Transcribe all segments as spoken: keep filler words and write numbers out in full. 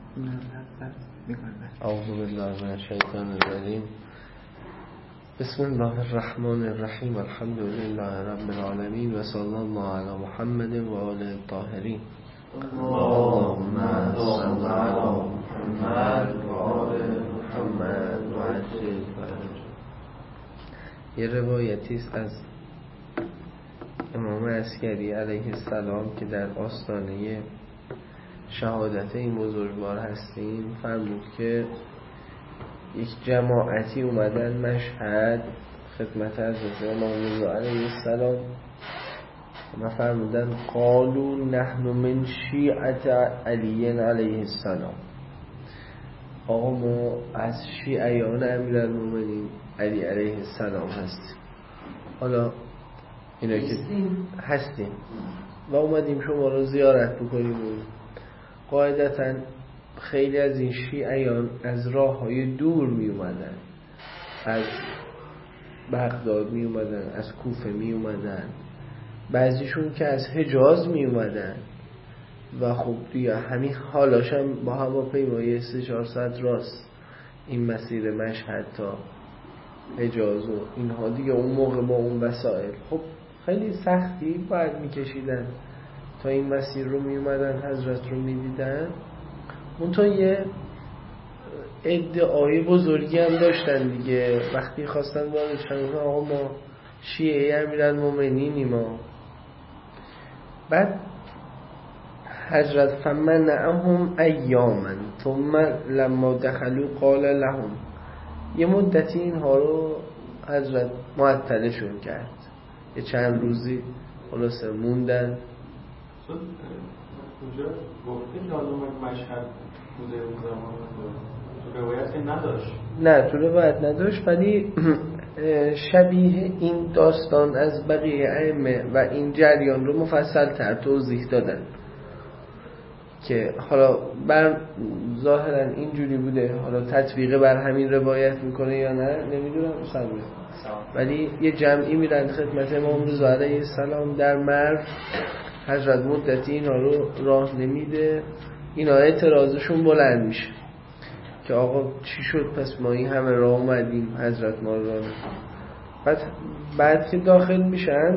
اعوذ بالله من الشیطان الرجیم. بسم الله الرحمن الرحیم. الحمد لله رب العالمین و صلی الله علی محمد و آله الطاهرین. اللهم صل علی محمد و آل محمد و عجل فرجهم. یه روایتی است از امام عسکری علیه السلام که در آستانه شهادت این بزرگوار هستیم فرمود که یک جماعتی اومدن مشهد خدمت حضرت امام رضا علیه السلام و فرمودن قالوا نحن من شیعت علی علیه السلام. آقا ما از شیعیان امیرالمومنین علی علیه السلام هستیم. حالا اینا که هستیم و اومدیم شما رو زیارت بکنیم. قاعدتاً خیلی از این شیعیان از راه های دور می اومدن، از بغداد می اومدن، از کوفه می اومدن، بعضیشون که از حجاز می اومدن و خب دیگه همین حالاش هم با هواپیمای سه چهار ساعت راست این مسیر مشهد تا حجاز و اینها دیگه اون موقع با اون وسایل خب خیلی سختی باید می کشیدن تا این مسیر رو می اومدن حضرت رو می دیدن. اون تا یه ادعای بزرگی هم داشتن دیگه وقتی خواستن وارد شدن آقا ما شیعه امیرالمومنینیم ما. بعد حضرت فمنعهم ایاما ثم لما دخلوا قال لهم، یه مدتی اینها رو حضرت معطلشون کرد، یه چند روزی خلاصه موندن. اونجا گفته که آدم مشهد بوده اون زمان تو روایت نداشت؟ نه تو روایت نداشت، ولی شبیه این داستان از بقیه ائمه و این جریان رو مفصل تر توضیح دادن که حالا بر ظاهرا اینجوری بوده، حالا تطبیق بر همین روایت میکنه یا نه نمیدونم سلامه. ولی یه جمعی میرن خدمت امام رضا علیه السلام در مرو، حضرت مدتی اینا رو راه نمیده، اینا اعتراضشون بلند میشه که آقا چی شد پس ما این همه راه اومدیم حضرت ما رو راه. بعد بعد که داخل میشن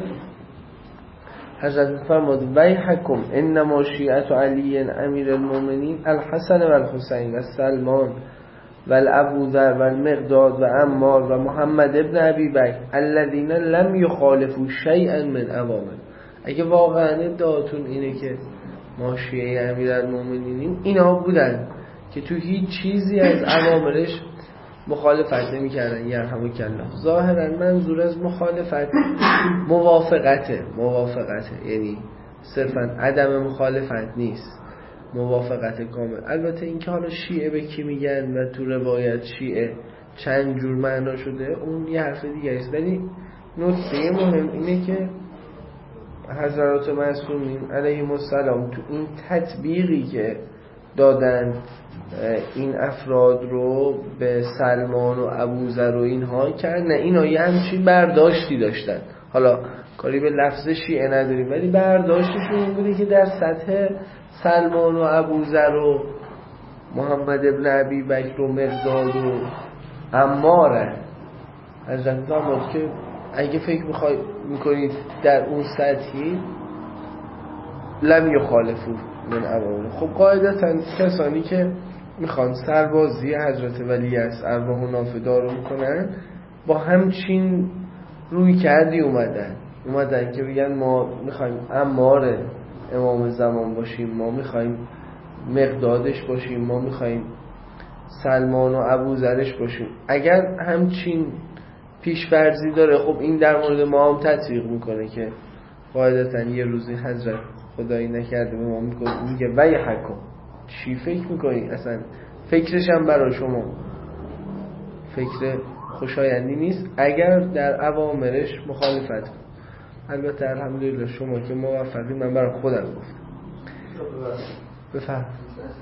حضرت فرمود ویحکم انما شیعت علی امیر المؤمنین الحسن و الحسین و سلمان و الابوذر و المقداد و عمار و محمد ابن ابی بکر الذین لم یخالفوا شیئا من اوامر. اگه واقعا ادعاتون اینه که ما شیعه امیرالمومنینیم، اینا بودن که تو هیچ چیزی از اوامرش مخالفت نمی کردن. یرحمک الله. ظاهرا منظور از مخالفت موافقته موافقته یعنی صرفا عدم مخالفت نیست، موافقت کامل. البته این که حالا شیعه به کی میگن و تو روایت شیعه چند جور معنا شده اون یه حرف دیگه است، ولی نکته مهم اینه که حضرات معصومین علیهم السلام تو این تطبیقی که دادن این افراد رو به سلمان و ابوذر و اینها کرد، نه اینا یه همچین برداشتی داشتن. حالا کاری به لفظ شیعه نداریم ولی برداشتشون این بوده که در سطح سلمان و ابوذر و محمد ابن ابی بکر و مقداد و عمار حضرت فرمود که اگه فکر میخوای میکنید در اون سطحی لم یخالفو من اوامر. خب قاعدتا کسانی که میخوان سربازی حضرت ولی از ارواح و نافدار رو میکنن با همچین روی کردی اومدن اومدن که بگن ما میخوایم عمار امام زمان باشیم، ما میخوایم مقدادش باشیم، ما میخوایم سلمان و ابوذرش باشیم. اگر همچین پیش‌فرضی داره خب این در مورد ما هم تطبیق میکنه که قاعدتا یه روزی حضرت خدایی نکرده به ما میگه وی حکم چی فکر میکنی؟ اصلا فکرش هم برای شما فکر خوشایندی نیست اگر در اوامرش مخالفت کن. البته الحمدلله شما که موفقی، من برای خودم گفتم. بفهم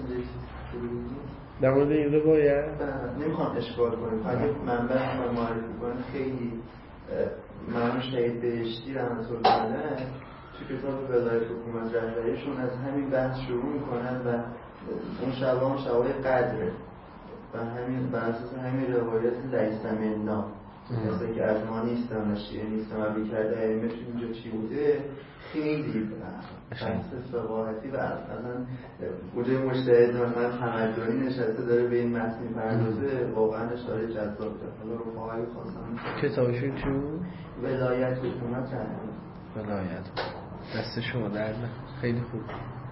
در مورد این روایت نمیخوام اشکال کنیم، اگه منبع رو معرفی کنیم خیلی مرحوم شهید بهشتی رحمت الله علیه تو کتاب ولایت حکومت رهبریشون از همین بحث شروع میکنن و اون شبه هم شبه قدره و همین بر اساس همین روایت لیسمنا مثل که از ما نیستم و شیعه نیستم و بیکرده علمش اینجا چی بوده خیلی بحث فقاهتی و اصلا وجود مجتهد مثلا تمدنی نشسته داره به این متن می‌پردازه واقعا اشاره جذاب داره. حالا رفاقای خواستم کتابشون چی بود؟ ولایت حکومت رهنمون. ولایت دست شما درد خیلی خوب.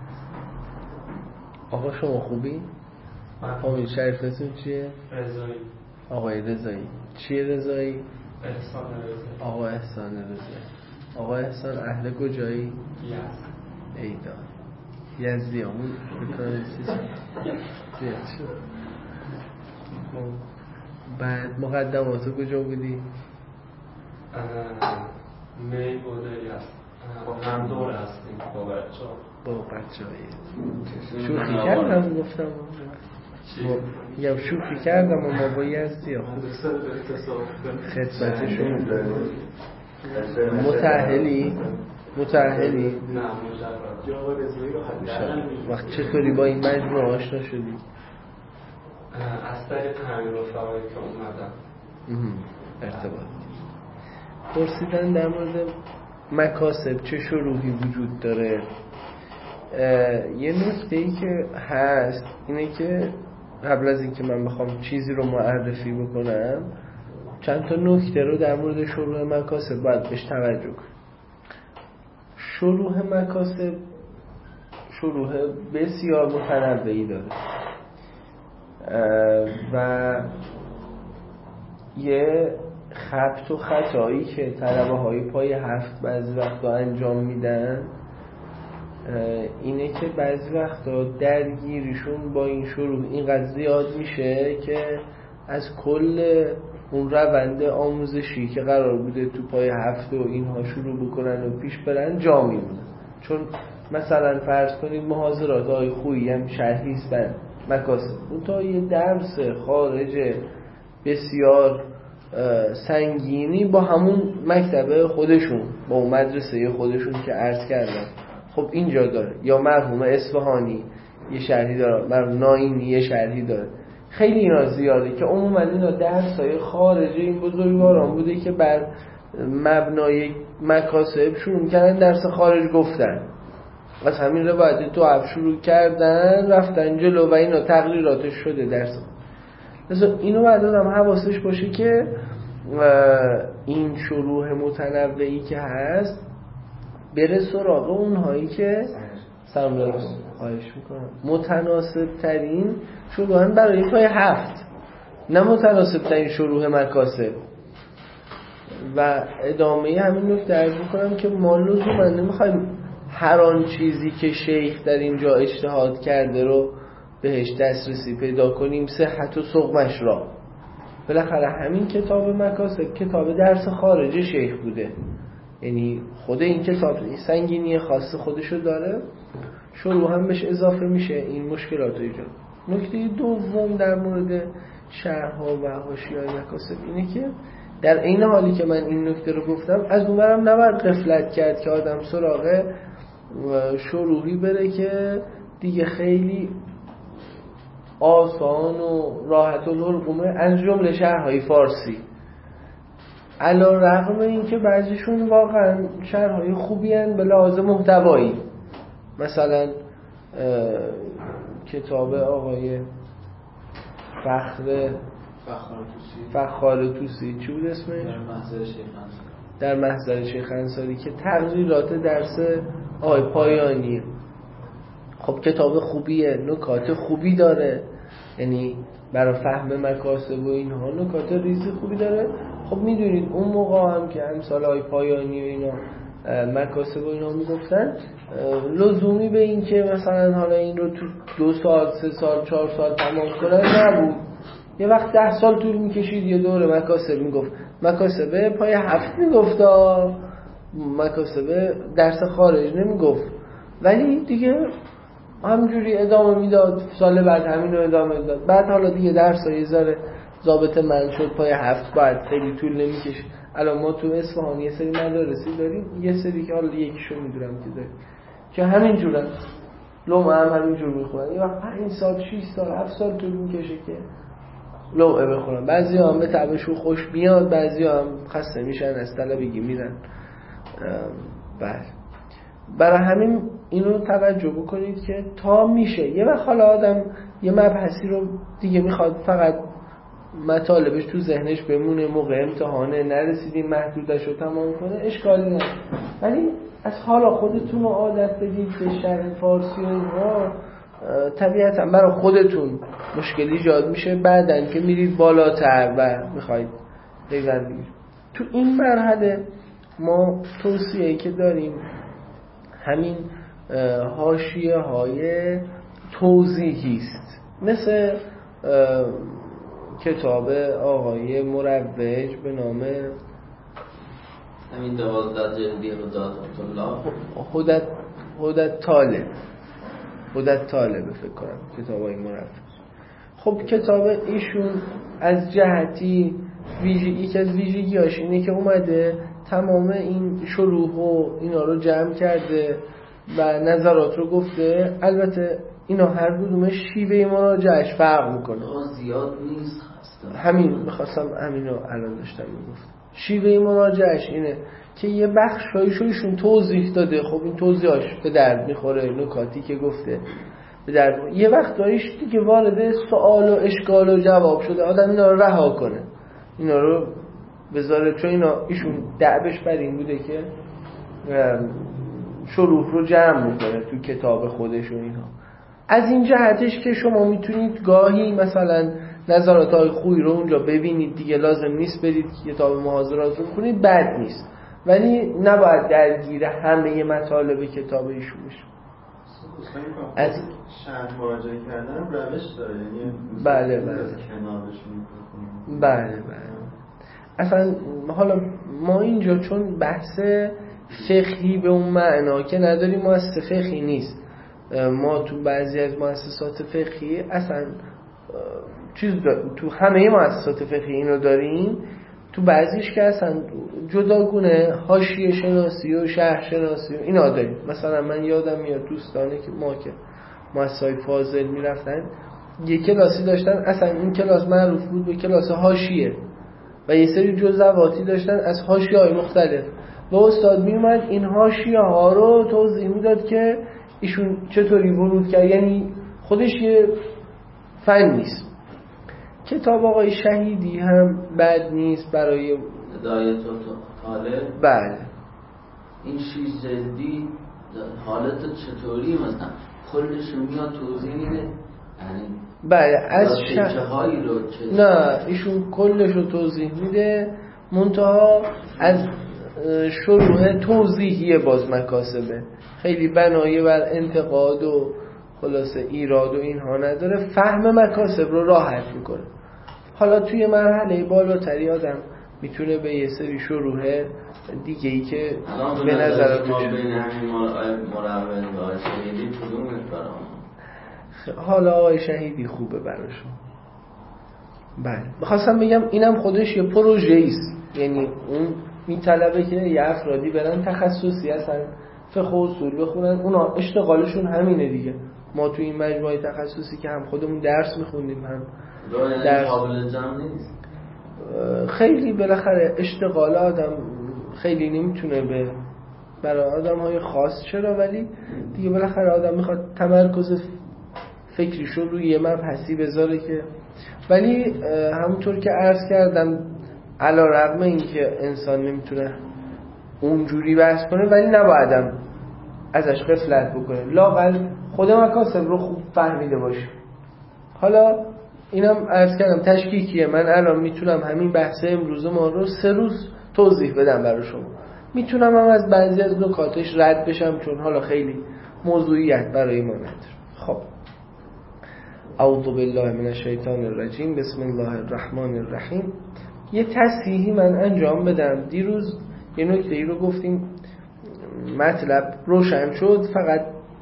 آقا شما خوبی؟ فامیل شریفتون چیه؟ رضایی. آقای رضایی. چیه رضایی؟ احسان رضایی. آقا احسان رضایی. آقا احسان اهل کجایی؟ یزد. ایدا یزدی همون بکنه چیز زیاد شد. بعد مقدماتو کجا بودی؟ می بوده یزد هم دور هستیم با بچه ها با بچه هایی شوخی کردم گفتم میگم شوخی کردم و ما با یزدی ها خدمتشون متأهلی؟ متأهلی؟ نه مجرد. وقت چطوری با این مجموعه آشنا شدی؟ از طریق همین رفقایی که اومدم ارتباط پرسیدن در مورد مکاسب چه شروحی وجود داره. یه نکته ای که هست اینه که قبل از اینکه من بخوام چیزی رو معرفی بکنم چند تا نکته رو در مورد شروح مکاسب باید بهش توجه کنم. شروح مکاسب شروح بسیار متنوعی داره و یه خبط و خطایی که طلبه های پای هفت بعضی وقتا انجام میدن اینه که بعضی وقتا درگیریشون با این شروع اینقدر زیاد میشه که از کل اون روند آموزشی که قرار بوده تو پای هفت و اینها شروع بکنن و پیش برن جا میمونن. چون مثلا فرض کنید محاضرات های خویی هم شرحی هستن مکاسب اون تا یه درس خارج بسیار سنگینی با همون مکتبه خودشون با اون مدرسه خودشون که عرض کردم خب اینجا داره یا مرحوم اصفهانی یه شرحی داره مرحوم ناینی یه شرحی داره خیلی اینا زیاده که عموما اینا درسای خارج این بزرگواران بوده که بر مبنای مکاسب شروع کردن درس خارج گفتن از همین روایت تو اف شروع کردن رفتن جلو و اینا تقریراتش شده درس. مثلا اینو بعد آدم حواسش باشه که این شروح متنوعی که هست بره سراغ اونهایی که سلام علیکم خواهش میکنم متناسب ترین شروحن برای پای هفت نه متناسب ترین شروح مکاسب. و ادامه همین نکته عرض میکنم که ما لزوما نمیخوایم هر آن چیزی که شیخ در اینجا اجتهاد کرده رو بهش دسترسی پیدا کنیم صحت و سقمش را. بالاخره همین کتاب مکاسب کتاب درس خارج شیخ بوده، یعنی خود این کتاب سنگینی خاص خودشو داره، شروع هم بهش اضافه میشه این مشکلات رو ایجاد. نکته دوم در مورد شرح‌ها و حاشیه‌های مکاسب اینه که در عین حالی که من این نکته رو گفتم از اونورم نباید غفلت کرد که آدم سراغ شروحی بره که دیگه خیلی آسان و راحت الحلقومه از جمله شرح‌های فارسی، علی رغم این که بعضیشون واقعا شرح‌های خوبی هستند به لحاظ محتوایی. مثلا کتاب آقای فخر فخر توسی چی بود اسمش؟ در محضر شیخ انصاری در محضر شیخ انصاری که تقریرات درس آقای پایانیه. خب کتاب خوبیه، نکات خوبی داره، یعنی برای فهم مکاسب و اینها نکات ریزی خوبی داره. خب میدونید اون موقع هم که امثال های پایانی و اینا مکاسب و اینا میگفتن لزومی به این که مثلا حالا این رو تو دو سال سه سال چهار سال تمام کنن نبود. یه وقت ده سال طول میکشید یه دوره مکاسب میگفت، مکاسبه پای هفت میگفت، مکاسبه درس خارج نمیگفت، ولی دیگه همجوری ادامه میداد. سال بعد همین رو ادامه داد. بعد حالا دیگه درس ها یه ذره ضابط من شد پای هفت، بعد خیلی طول نمیکشید. الان ما تو اصفهان یه سری مدارسی داریم، یه سری که حالا یکیشو میدونم که داریم که همین جورن، لمعه هم همینجور میخورن، یه وقت پنج سال شش سال هفت سال طول میکشه که لمعه بخورن. بعضی هم به طبعشون خوش میاد، بعضی هم خسته میشن از طلبگی میرن. بله برای همین اینو توجه بکنید که تا میشه یه وقت حالا آدم یه مبحثی رو دیگه میخواد فقط مطالبش تو ذهنش بمونه، موقع امتحانه نرسیدیم محدودش رو تمام کنه، اشکالی نداره. ولی از حالا خودتون رو عادت بدید به شرح فارسی و اینها، طبیعتا برای خودتون مشکلی ایجاد میشه بعدن که میرید بالاتر و میخواید پیوند بگیرید. تو این مرحله ما توصیه‌ای که داریم همین حاشیه های توضیحی است، مثل کتاب آقای مروج به نام همین دوازده جلدی هدایت الله هدایت هدایت طالب هدایت طالب فکر کنم کتاب آقای مروج. خب کتاب ایشون از جهتی ویژگی یکی از ویژگیاش اینه که اومده تمام این شروح و اینا رو جمع کرده و نظرات رو گفته. البته اینا هر کدومش شیوه مراجعش فرق میکنه، زیاد نیست هستن. همین میخواستم همین رو الان داشتم میگفتم. شیوه مراجعش اینه که یه بخشایشو ایشون توضیح داده، خب این توضیحاش به درد میخوره، نکاتی که گفته به درد. یه وقت دایش دیگه وارد سوال و اشکال و جواب شده، آدم اینا رو رها کنه، اینا رو بذاره، چون اینا ایشون دعبش بر این بوده که شروح رو جمع میکنه تو کتاب خودش و اینها. از این جهتش که شما میتونید گاهی مثلا نظرات های خوبی رو اونجا ببینید، دیگه لازم نیست برید کتاب محاضرات رو بکنید، بد نیست، ولی نباید درگیر همه مطالب کتاب ایشون بشه. از شرح مراجعه کردن روش داره، یعنی بله بله کنارشون بله بله. اصلا حالا ما اینجا چون بحث فقهی به اون معنا که نداریم، مؤسسه فقهی نیست، ما تو بعضی از مؤسسات فقهی اصلا چیز داریم، تو همه مؤسسات فقهی اینو داریم، تو بعضیش که اصلا جداگونه حاشیه شناسی و شرح شناسی و اینا داریم. مثلا من یادم میاد دوستانه که ما که مؤسسای فاضل میرفتن یه کلاسی داشتن، اصلا این کلاس معروف بود به کلاس حاشیه و یه سری جزواتی داشتن از حاشیه‌های مختلف و استاد میومد این حاشیه ها رو توضیح میداد که ایشون چطوری ورود کرد، یعنی خودش یه فن نیست. کتاب آقای شهیدی هم بد نیست برای هدایت طالب. بله این شیش جلدی حالت چطوری مثلا کلش رو میاد توضیح میده، یعنی بله از چه هایی رو چه نه ایشون کلش رو توضیح میده، منتها از شروع توضیحی باز مکاسبه، خیلی بنایه بر انتقاد و خلاصه ایراد و اینها نداره، فهم مکاسب رو راحت میکنه. حالا توی مرحله بالاتری آدم میتونه به یه سری شروح دیگه ای که به نظر ما بین همین مروج و آقای شهیدی کدومش برام؟ حالا آقای شهیدی خوبه براشون. بله میخواستم بگم اینم خودش یه پروژه است، یعنی اون میطلبه که یه افرادی برن تخصصی هستن فقه و اصول بخونن، اونا اشتغالشون همینه دیگه. ما تو این مجموعه تخصصی که هم خودمون درس میخوندیم هم درس قابل جمع نیست، خیلی بالاخره اشتغال آدم خیلی نمیتونه به برای آدم های خاص چرا، ولی دیگه بالاخره آدم میخواد تمرکز فکریشو روی یه مبحثی بذاره که، ولی همونطور که عرض کردم علی رغم این که انسان نمیتونه اونجوری بحث کنه، ولی نبایدم ازش غفلت بکنه، لااقل خود مکاسب رو خوب فهمیده باشه. حالا اینم عرض کردم تشکیکیه، من الان میتونم همین بحث امروز ما رو سه روز توضیح بدم برای شما، میتونم هم از بعضی از نکاتش رد بشم چون حالا خیلی موضوعیت برای ما نداره. خب اعوذ بالله من الشیطان الرجیم، بسم الله الرحمن الرحیم. یه تصحیحی من انجام بدم. دیروز یه نکته ای رو گفتیم، مطلب روشن شد، فقط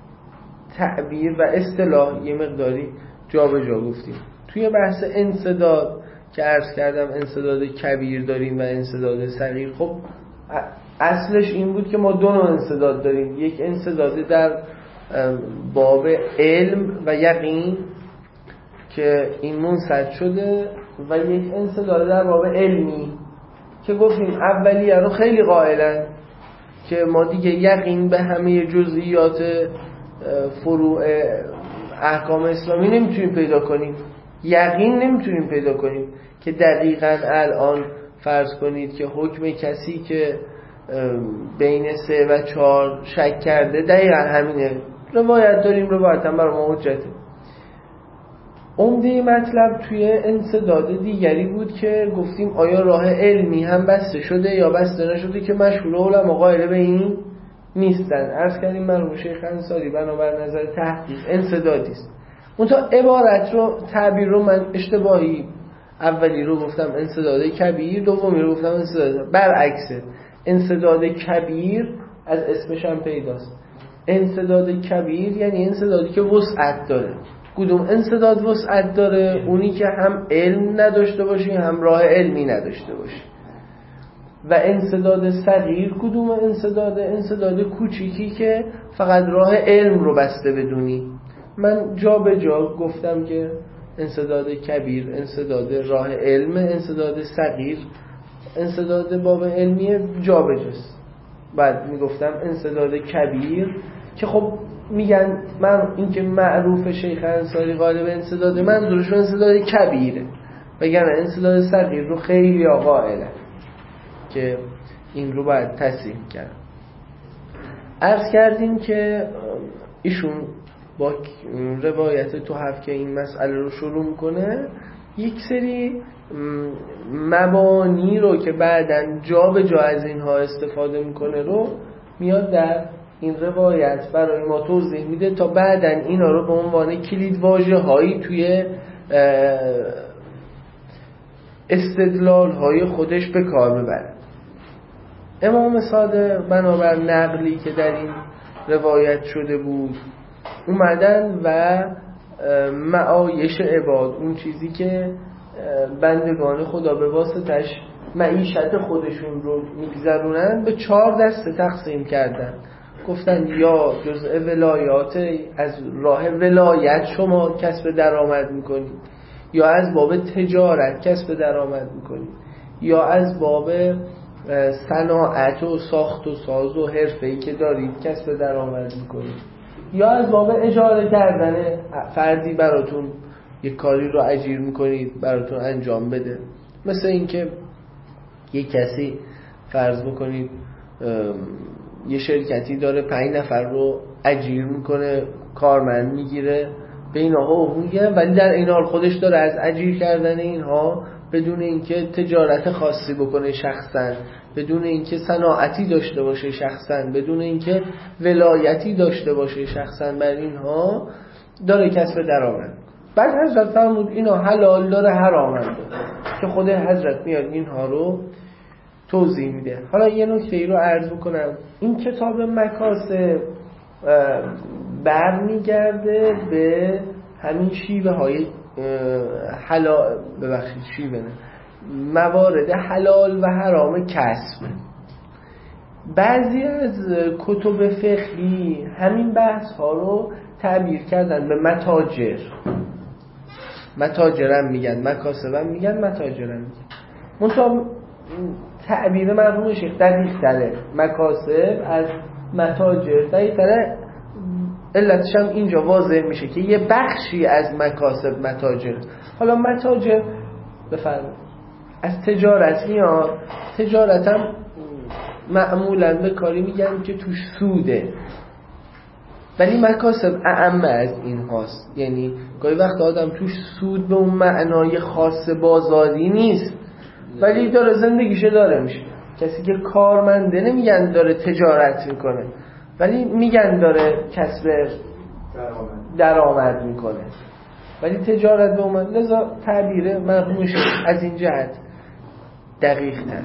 تعبیر و اصطلاح یه مقداری جا به جا گفتیم. توی بحث انسداد که عرض کردم انسداد کبیر داریم و انسداد صغیر. خب اصلش این بود که ما دو نوع انسداد داریم، یک انسداد در باب علم و یقین که این منصرف شده و یک انصداد در باب علمی که گفتیم اولیه رو خیلی قائلن که ما دیگه یقین به همه جزئیات فروع احکام اسلامی نمیتونیم پیدا کنیم، یقین نمیتونیم پیدا کنیم که دقیقاً الان فرض کنید که حکم کسی که بین سه و چهار شک کرده دقیقاً همینه، روایت داریم، روایت هم برای ما حجته. عمده مطلب توی انسداد دیگری بود که گفتیم آیا راه علمی هم بسته شده یا بسته نشده که مشهور علما قائل به این نیستن. عرض کردیم مرحوم شیخ انصاری بنابر نظر تحقیق انسدادی است. منتها عبارت رو تعبیر رو من اشتباهی اولی رو گفتم انسداد کبیر، دومی رو گفتم انسداد برعکسه. انسداد کبیر از اسمش هم پیداست. انسداد کبیر یعنی انسدادی که وسعت داره. کدوم انسداد وسعت داره؟ اونی که هم علم نداشته باشی هم راه علمی نداشته باشی. و انسداد صغیر کدوم انسداد؟ انسداد کوچیکی که فقط راه علم رو بسته بدونی. من جا به جا گفتم که انسداد کبیر انسداد راه علم، انسداد صغیر انسداد باب علمی، جا به جاست. بعد میگفتم انسداد کبیر که خب میگن من این که معروف شیخ انصاری قائل به انسداد، منظورش انسداد کبیره، بگن انسداد صغیر رو خیلی قائله که این رو باید تصحیح کرد. عرض کردیم که ایشون با روایت تحف که این مسئله رو شروع میکنه یک سری مبانی رو که بعدن جا به جا از اینها استفاده میکنه رو میاد در این روایت برای ما توضیح میده تا بعدن اینا رو به عنوان کلید واژه هایی توی استدلال های خودش به کار ببره. امام صادق بنابر نقلی که در این روایت شده بود اومدن و معایش عباد، اون چیزی که بندگان خدا به واسطش معیشت خودشون رو میگذرونن، به چهار دسته تقسیم کردن. گفتن یا جزء ولایات، از راه ولایت شما کسب درآمد میکنید، یا از باب تجارت کسب درآمد میکنید، یا از باب صناعت و ساخت و ساز و حرفه‌ای که دارید کسب درآمد میکنید، یا از باب اجاره کردن فردی براتون یک کاری رو اجیر میکنید براتون انجام بده. مثل اینکه یک کسی فرض بکنید یه شرکتی داره پنج نفر رو اجیر میکنه، کارمند میگیره، به اینها حقوق میگیره، ولی در این حال خودش داره از اجیر کردن اینها بدون اینکه تجارت خاصی بکنه شخصا، بدون اینکه صناعتی داشته باشه شخصا، بدون اینکه ولایتی داشته باشه شخصا، بر اینها داره کسب درآمد. بعد حضرت فرمود اینا حلال داره حرام داره که خود حضرت میاد اینها رو توضیح میده. حالا یه نکته ای رو عرض بکنم، این کتاب مکاسب برمیگرده به همین شیوه های حلال، ببخشید شیوه نه، موارد حلال و حرام کسب. بعضی از کتب فقهی همین بحث ها رو تعبیر کردن به متاجر. متاجرم میگن، مکاسبم میگن، متاجرم میگن. منطقه تعبیر مرحوم شیخ دقیق تره، مکاسب از متاجر دقیق تره. علتش هم اینجا واضح میشه که یه بخشی از مکاسب متاجر. حالا متاجر بفرمایید از تجارت میاد، تجارت هم معمولا به کاری میگن که توش سوده، ولی مکاسب اعم از این هاست. یعنی گاهی وقت آدم توش سود به اون معنای خاص بازاری نیست، ولی داره زندگیشه داره میشه. کسی که کارمنده نمیگن داره تجارت میکنه، ولی میگن داره کسب درآمد میکنه، ولی تجارت به اومد. لذا تعبیر مرحوم شیخ از این جهت دقیق تر.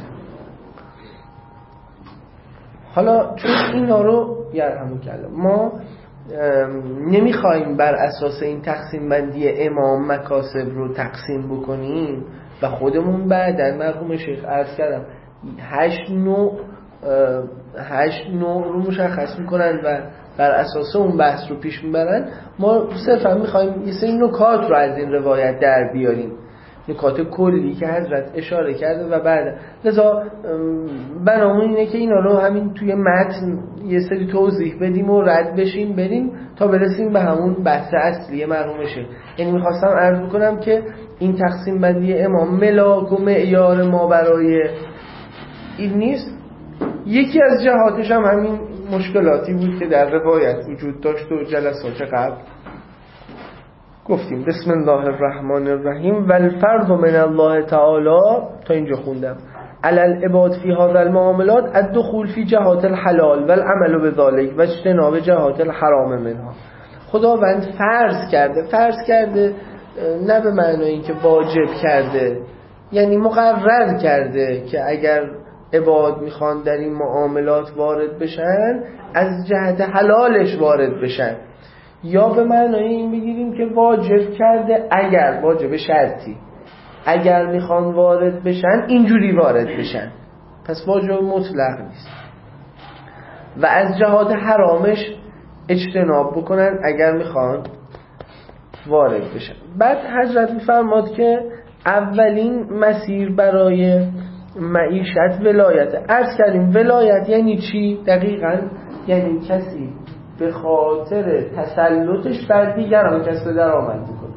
حالا چون اینا رو یرحمو کردم ما نمیخوایم بر اساس این تقسیم بندی امام مکاسب رو تقسیم بکنیم و خودمون بعدن مرحوم شیخ عرض کردم هشت نوع هشت نوع رو مشخص میکنن و بر اساس اون بحث رو پیش میبرن. ما صرفا میخوایم یه سری نکات رو از این روایت در بیاریم، نکات کلی که حضرت اشاره کرده و بعد لذا بنامون اینه که اینا رو همین توی متن یه سری توضیح بدیم و رد بشیم بریم تا برسیم به همون بحث اصلی مرحومشه. یعنی میخواستم عرض بکنم که این تقسیم بندی امام ملاک و معیار ما برای این نیست. یکی از جهاتش هم همین مشکلاتی بود که در روایت وجود داشت و جلسات قبل گفتیم. بسم الله الرحمن الرحیم. والفرض من الله تعالی، تا اینجا خوندم، علی العباد فی هذا المعاملات الدخول فی جهات الحلال والعمل بذلك و اجتناب جهات الحرام منها. خداوند فرض کرده، فرض کرده نه به معنی اینکه واجب کرده، یعنی مقرر کرده که اگر عباد میخوان در این معاملات وارد بشن از جهت حلالش وارد بشن، یا به معنای این بگیریم که واجب کرده اگر واجب شرطی اگر میخوان وارد بشن اینجوری وارد بشن، پس واجب مطلق نیست. و از جهات حرامش اجتناب بکنن اگر میخوان وارد بشن. بعد حضرت میفرماد که اولین مسیر برای معیشت ولایت. عرض کردیم ولایت یعنی چی؟ دقیقاً یعنی کسی به خاطر تسلطش بر دیگران کسب درآمد میکنه.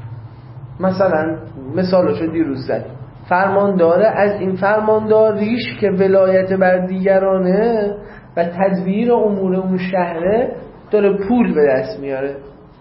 مثلا مثالشو دیروز زدیم، فرمانداره از این فرمانداریش که ولایت بر دیگرانه و تدبیر امور اون شهره داره پول به دست میاره.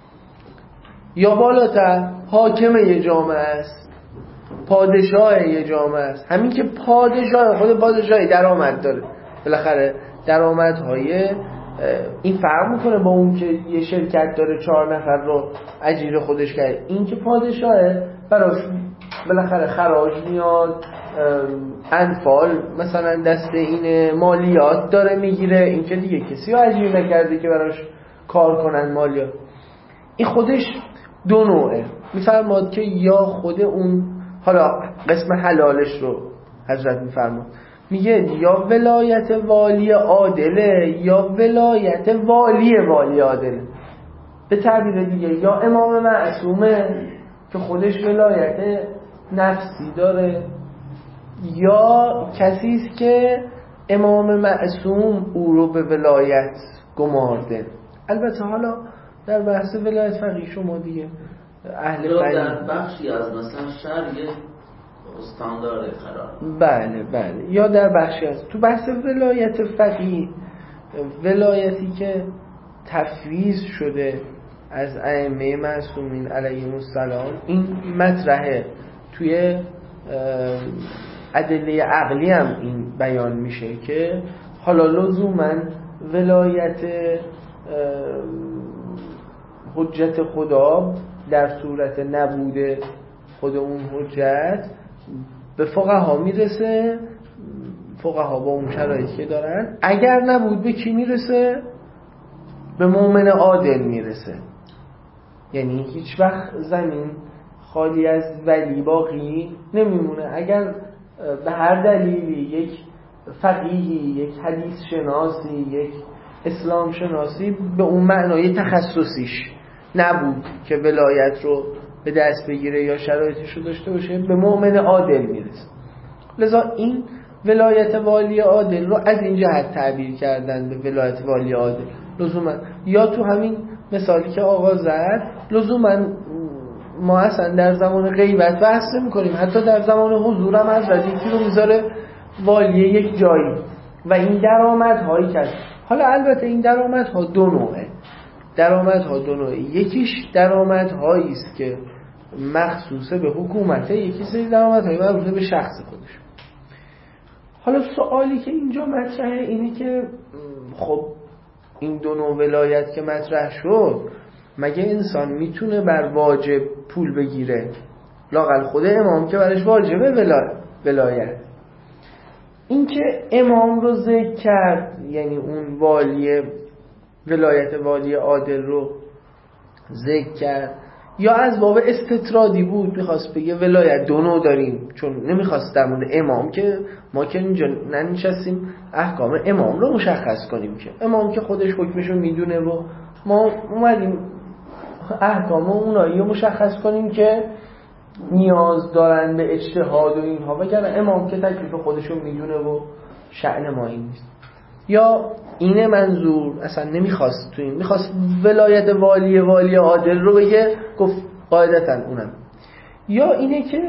یا بالاتر حاکم یه جامعه است، پادشاه یه جامعه است. همین که پادشاه، خود پادشاهی درآمد داره، بالاخره درآمدهای این فرق میکنه با اون که یه شرکت داره چهار نفر رو اجیر خودش کرده. این که پادشاهه براش بالاخره خراج میاد، انفال مثلا دست این مالیات داره میگیره. این که دیگه کسی رو اجیر نکرده که براش کار کنن مالیات. این خودش دو نوعه. میفرماد که یا خود اون، حالا قسم حلالش رو حضرت میفرماد، میگه یا ولایت والی عادله یا ولایت والی والی عادله. به تعبیر دیگه یا امام معصومه که خودش ولایت نفسی داره، یا کسی است که امام معصوم او رو به ولایت گمارده. البته حالا در بحث ولایت فقیه شما دیگه اهل فقیه در بخشی از مثلا شهر یه استاندارد قرار، بله بله، یا در بخشی از تو بحث ولایت فقیه، ولایتی که تفویض شده از ائمه معصومین علیهم السلام، این مطرحه. توی ادله عقلی هم این بیان میشه که حالا لزوما ولایت حجت خدا در صورت نبود خود اون حجت به فقها میرسه، فقها با اون شرایطی که دارن. اگر نبود به کی میرسه؟ به مؤمن عادل میرسه. یعنی هیچ وقت زمین خالی از ولی باقی نمیمونه. اگر به هر دلیلی یک فقیهی، یک حدیث شناسی، یک اسلام شناسی به اون معنای تخصصیش نبود که ولایت رو به دست بگیره یا شرایطش رو داشته باشه، به مؤمن عادل میرسه. لذا این ولایت والی عادل رو از این جهت تعبیر کردن به ولایت والی عادل. لزوما یا تو همین مثالی که آقا زد، لزوما ما اصلا در زمان غیبت بحث نمی‌کنیم، حتی در زمان حضور هم از یکی رو میذاره والی یک جایی و این درآمدهایی که حالا البته این درآمدها دو نوعه. درآمدها دو نوعه. یکیش درآمدهایی است که مخصوصه به حکومته، یکی سری درآمدهای مربوط به شخص خودش. حالا سوالی که اینجا مطرحه اینه که خب این دو نوع ولایت که مطرح شد، مگه انسان میتونه بر واجب پول بگیره؟ لااقل خود امام که برش واجبه ولایت. این که امام رو ذکر کرد، یعنی اون والی ولایت والی عادل رو ذکر کرد یا از باب استطرادی بود، میخواست بگه ولایت دو نوع داریم، چون نمیخواست در مورد امام که ما که اینجا ننشستیم احکام امام رو مشخص کنیم، که امام که خودش حکمشو میدونه و ما اومدیم احکام اونایی رو مشخص کنیم که نیاز دارن به اجتهاد و اینها، وگرنه امام که تکلیف خودشو میدونه و شأن ما این نیست. یا اینه منظور اصلا نمیخواست تو این، میخواست ولایت والی والی عادل رو بگه، گفت قاعدتا اونم. یا اینه که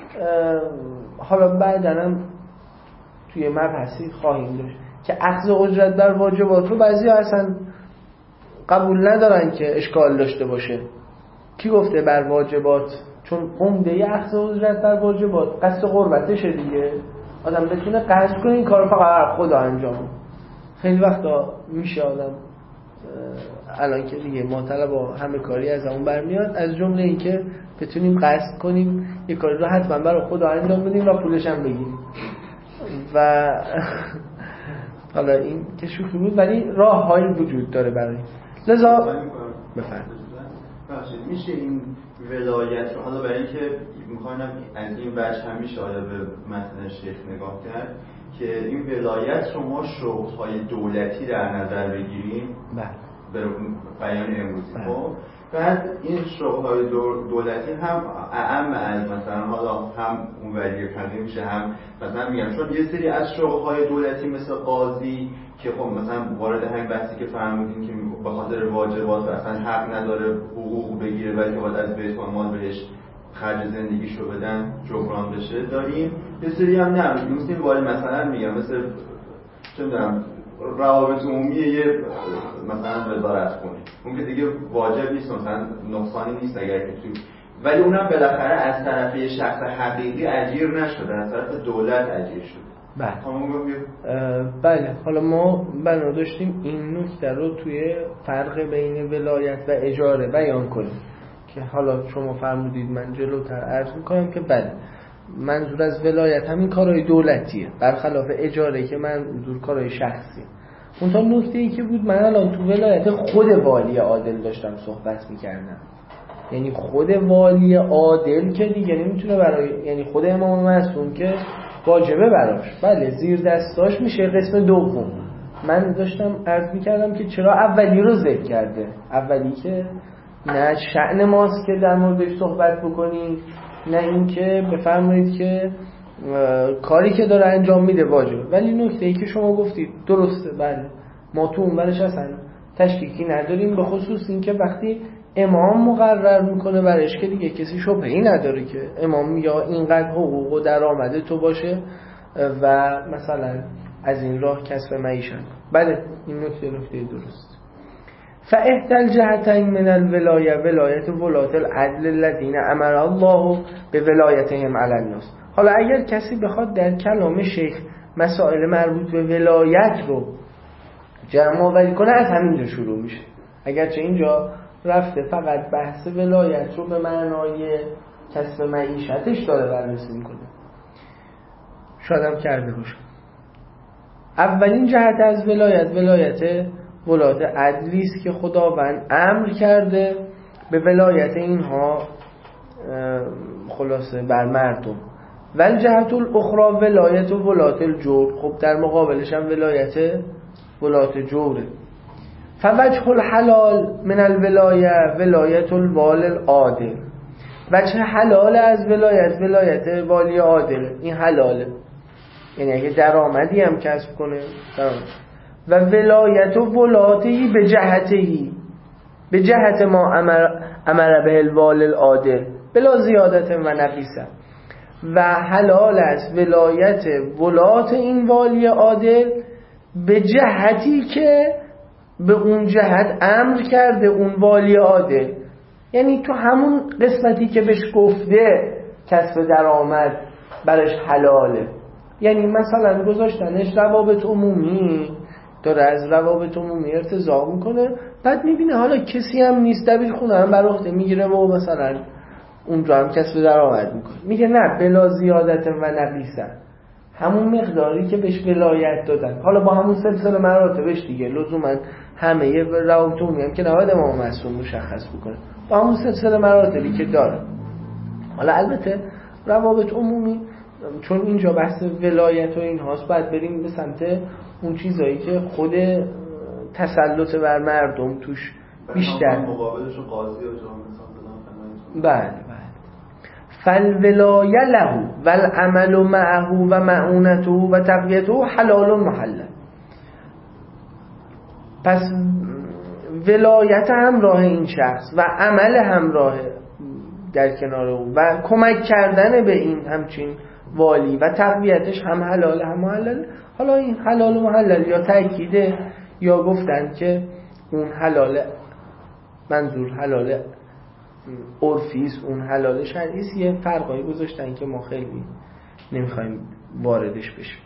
حالا بعدنم توی مبحثی خواهیم داشت که اخذ اجرت بر واجبات رو بعضی اصلا قبول ندارن که اشکال داشته باشه. کی گفته بر واجبات؟ چون عمده اخذ اجرت بر واجبات قصد قربتشه دیگه، آدم بتونه قصد کنه این کارو فقط خدا انجام. خیلی وقتا میشه آدم الان که دیگه معطل با همه کاری از اون برمیاد، از جمله این که بتونیم قصد کنیم یه کاری رو حتما برای خدا انجام بدیم و پولش هم بگیریم و حالا این که شوخی بود، ولی راه هایی وجود داره برای لذا بفرمایید. میشه این ولایت رو حالا برای اینکه میخوایم از این وجه هم میشه آیا به متن شیخ نگاه کرد که این ولایت رو ما شغل‌های دولتی در نظر بگیریم به بیان امروزی. خب بعد این شغل‌های دولتی هم اعم از مثلا حالا هم اون ولی کنده میشه، هم مثلا میگم چون یه سری از شغل‌های دولتی مثل قاضی که خب مثلا وارد همین بحثی که فرمودین که به خاطر واجبات اصلا حق نداره حقوق بگیره ولی که باید از بیت المال بهش خرج زندگیشو بدن جبران بشه داریم. یه سری هم نه میگیم وارد مثلا میگم مثل چه میدونم روابط عمومی یه مثلا وزارت خونه، اون که دیگه واجب نیست، مثلا نقصانی نیست اگر که تو، ولی اونم بالاخره از طرف یه شخص حقیقی اجیر نشده، از طرف دولت اجیر شده. بله بله حالا ما بنا داشتیم این نکته رو توی فرق بین ولایت و اجاره بیان کنیم که حالا شما فرمودید، من جلوتر عرض میکنم که بله منظور از ولایت همین کارهای دولتیه برخلاف اجاره که منظور کارهای شخصی. اون تا نکته ای که بود، من الان تو ولایت خود والی عادل داشتم صحبت میکردم، یعنی خود والی عادل که دیگه نمیتونه برای، یعنی خود امام معصوم که واجبه براش، بله زیر دستاش میشه قسم دوم. من داشتم عرض میکردم که چرا اولی رو ذکر کرده، اولی که نه شأن ماست که در موردش صحبت بکنیم، نه این که بفرمایید که کاری که داره انجام میده واجبه. ولی نکته ای که شما گفتید درسته، بله ما تو اون برش اصلا تشکیکی نداریم، به خصوص این که وقتی امام مقرر میکنه برش که دیگه کسی شبهه‌ای نداره که امام یا اینقدر حقوق و درآمد تو باشه و مثلا از این راه کسب معیشت. بله این نکته نکته درست. فاحدى الجهتين من الولايه ولایت ولات العدل الذين امر الله بولایتهم علی الناس. حالا اگر کسی بخواد در کلام شیخ مسائل مربوط به ولایت رو جمع آوری کنه از همینجا شروع میشه، اگرچه اینجا رفته فقط بحث ولایت رو به معنای کسب معیشتش داره بررسی میکنه، شاید هم کرده باشه. اولین جهت از ولایت ولایت ولات عدلی است که خداوند امر کرده به ولایت اینها خلاصه بر مردم. ول جهت الاخرى ولایت ولات الجور، خب در مقابلش هم ولایت ولات جوره. فوجه الحلال من الولایه ولایت الوال العادل، وجه حلال از ولایت ولایت والی عادل، این حلاله، یعنی اگه درآمدی هم کسب کنه درآمد. و ولایت و ولاتی به جهتی به جهت ما امر, امر به الوال العادل بلا زیادت و نقیصه، و حلال است ولایت ولات این والی عادل به جهتی که به اون جهت امر کرده اون والی عادل، یعنی تو همون قسمتی که بهش گفته کسب درآمد برش حلاله. یعنی مثلا گذاشتنش روابط عمومی، داره از روابط عمومی ارتزاق میکنه، بعد میبینه حالا کسی هم نیست، دبیر خونه هم بر عهده میگیره و مثلا اونجا هم کسب درآمد میکنه، میگه نه بلا زیادت و نقیصه، همون مقداری که بهش ولایت دادن، حالا با همون سلسله مراتبش دیگه، لزوما همه روابط عمومی هم که نباید امام معصوم مشخص بکنه با همون سلسله مراتبی که داره. حالا البته روابط عمومی چون اینجا بحث ولایت و این هاست باید بریم به سمت اون چیزایی که خود تسلط بر مردم توش بیشتر مقابلشو قاضی و جامعه مثلا. بله بله. فالولایه له والعمل معه و معونته و تقویته حلال محلل. پس ولایت همراه این شخص و عمل همراه در کنار او و کمک کردن به این همچین والی و تقویتش هم حلال هم محلل. حالا این حلال و محلل یا تأکیده یا گفتن که اون حلال منظور حلال عرفیست اون حلال شرعیست، یه فرقایی گذاشتن که ما خیلی نمیخوایم واردش بشیم.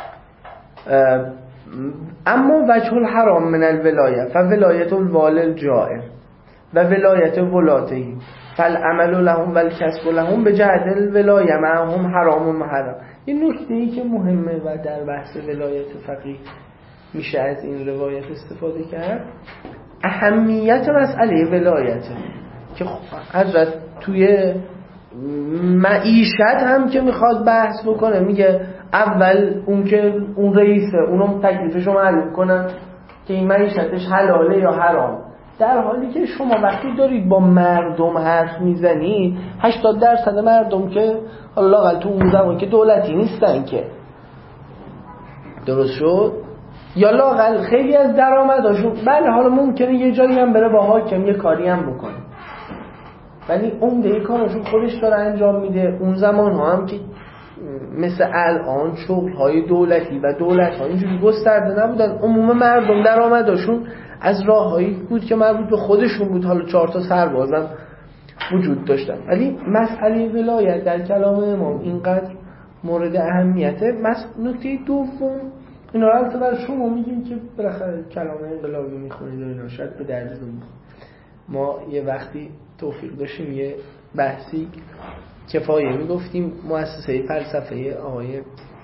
اما وجه الحرام من الولایه فولایت الوال الجائر و ولایت ولاته فالعمل لهم والکسب لهم بجهت الولایه معهم حرام محرم. یه نکته‌ای که مهمه و در بحث ولایت فقیه میشه از این روایت استفاده کرد اهمیت مسئله ولایته که حضرت توی معیشت هم که میخواد بحث بکنه میگه اول اون که اون رئیسه اونم تکلیفشو معلوم کنن که این معیشتش حلاله یا حرام، در حالی که شما وقتی دارید با مردم حرف میزنید هشتاد درصد مردم که لااقل تو اون زمان که دولتی نیستن که درست شد یا لااقل خیلی از درآمداشون بله حالا ممکنه یه جایی هم بره با حاکم یه کاری هم بکنه ولی عمده کارشون خودش داره انجام میده. اون زمان ها هم که مثل الان شغل های دولتی و دولت ها اینجوری گسترده نبودن، عموم مردم درآمدشون از راههایی بود که مربوط به خودشون بود، حالا چهار تا سربازم وجود داشتن. ولی مسئله ولایت در کلام امام اینقدر مورد اهمیته. نکته دوم اینا رو البته برای شما میگیم که بالاخره کلام انقلابی میخونید و اینا شاید به دردتون بخوره. ما یه وقتی توفیق داشتیم یه بحثی کفایه میگفتیم مؤسسه فلسفه آقای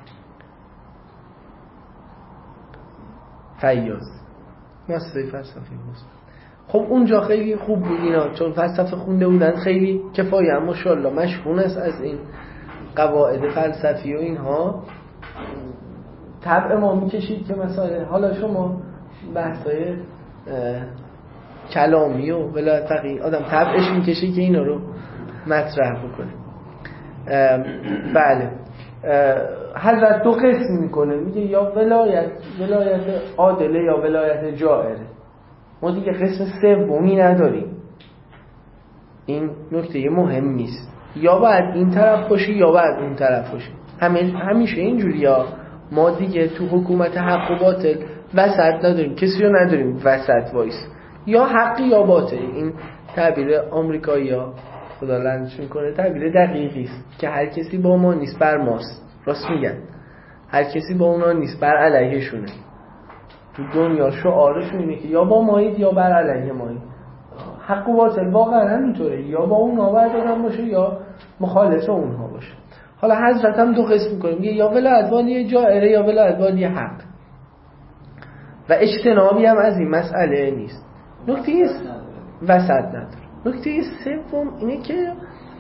فیاض، مؤسسه فلسفه بود. خب اونجا خیلی خوب بود اینا چون فلسفه خونده بودن، خیلی کفایه هم ماشاءالله مشهون است از این قواعد فلسفی و اینها. طبع ما میکشید که مثلا حالا شما بحثای کلامی و ولایت فقیه آدم طبعش میکشید که اینا رو مطرح بکنه. بله حضرت دو قسم میکنه، میگه یا ولایت ولایت عادله یا ولایت جائره. ما دیگه قسم سومی نداریم. این نکته مهم نیست، یا باید این طرف باشی یا باید اون طرف باشی. همه همیشه اینجوریا. ما دیگه تو حکومت حق و باطل وسط نداریم، کسی رو نداریم وسط وایس، یا حقی یا باطل. این تعبیر آمریکایی‌ها خدا لعنتش میکنه تعبیر دقیقی است که هر کسی با ما نیست بر ماست. راست میگن، هر کسی با اونا نیست بر علیهشونه. تو دنیا شعارشون اینه که یا با مایید یا بر علیه مایید. حق و باطل واقعا همینطوره، یا با اونها باید آدم باشه یا مخالف اونها باشه. حالا حضرت هم دو قسم میکنه، میگه یا ولایت والی جائره یا ولایت والی حق، و اجتنابی هم از این مسئله نیست. نکته وسط نداره. نکته سوم اینه که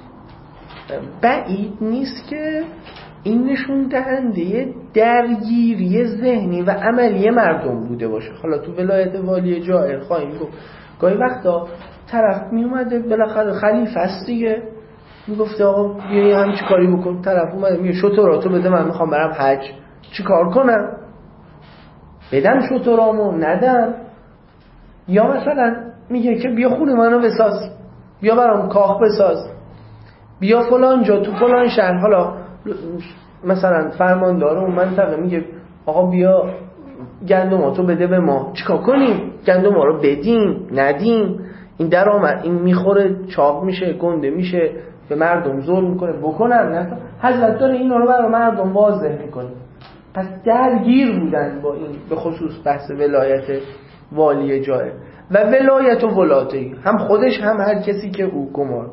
بعید نیست که این نشون دهنده درگیری ذهنی و عملی مردم بوده باشه. حالا تو ولایت والی جائر خواهیم گفت گاهی وقتا طرف می اومده بالاخره خلیفه است دیگه، میگفته آقا بیا هم چی کاری بکن، طرف اومده میگه شطوراتو بده من میخوام برم حج، چی کار کنم؟ بدم شطورامو ندم؟ یا مثلا میگه که بیا خونه منو بساز، بیا برام کاخ بساز، بیا فلان جا تو فلان شهر. حالا مثلا فرماندار اون منطقه میگه آقا بیا گندماتو بده به ما، چیکار کنیم؟ گندما رو بدیم ندیم؟ این درآمد این میخوره چاق میشه گنده میشه به مردم ظلم میکنه بکنن نه. حضرت داره اینا رو برای مردم واضح میکنه. پس درگیر بودن با این به خصوص بحث ولایت والی جائر و ولایت و ولاته، هم خودش هم هر کسی که او گمارده.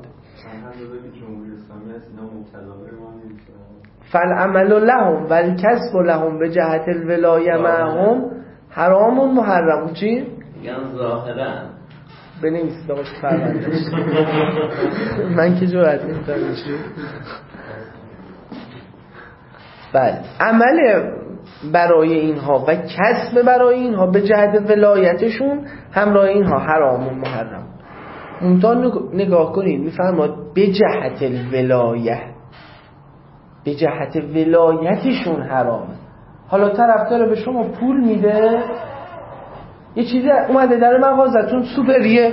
فالعمل لهم والکسب لهم به جهت الولایه معهم حرام محرم. چی؟ میگن ظاهرا بنویسید آقا پرونده من که جرأت نمی‌کنم چی. بله عمل برای اینها و کسب برای اینها به جهت ولایتشون همراه اینها حرام و محرم. اونتا نگاه کنید میفرماد به جهت الولایه، به جهت ولایتشون حرامه. حالا طرف داره به شما پول میده، یه چیزی اومده در مغازتون سوپریه،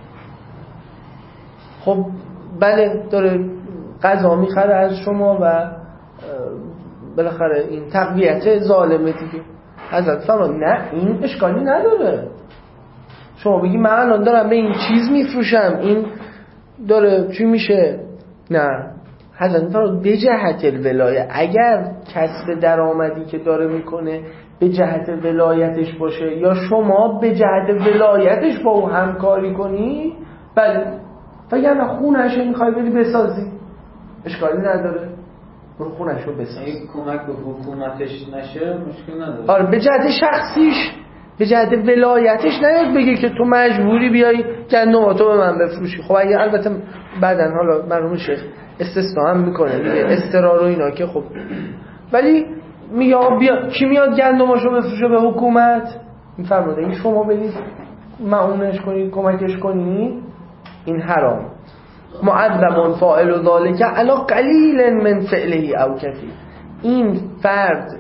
خب بله داره غذا میخره از شما و بالاخره این تقویت ظالمه دیگه. حضرت فرمان نه این اشکالی نداره. شما بگی من الان دارم به این چیز میفروشم، این داره چی میشه؟ نه، حضرت فرمان به جهت الولایه، اگر کسب درآمدی که داره میکنه به جهت ولایتش باشه یا شما به جهت ولایتش با او همکاری کنی، بله. وگرنه خونه‌شو میخوای بری بسازی اشکالی نداره، برو خونه‌شو بساز. اگه کمک به حکومتش نشه مشکل نداره. آره به جهت شخصیش، به جهت ولایتش نیاد بگه که تو مجبوری بیای گندماتو به من بفروشی. خب اگه البته بعدن حالا مرحوم شیخ استثنا هم میکنه دیگه، استرار و اینا که خب، ولی میگه بیا کی میاد گندماشو بفروشه به حکومت؟ میفرماده این شما برید معونش کنید، کمکش کنید، این حرام. معذب فاعل ذلك علی قلیل من فعله او کثیر. این فرد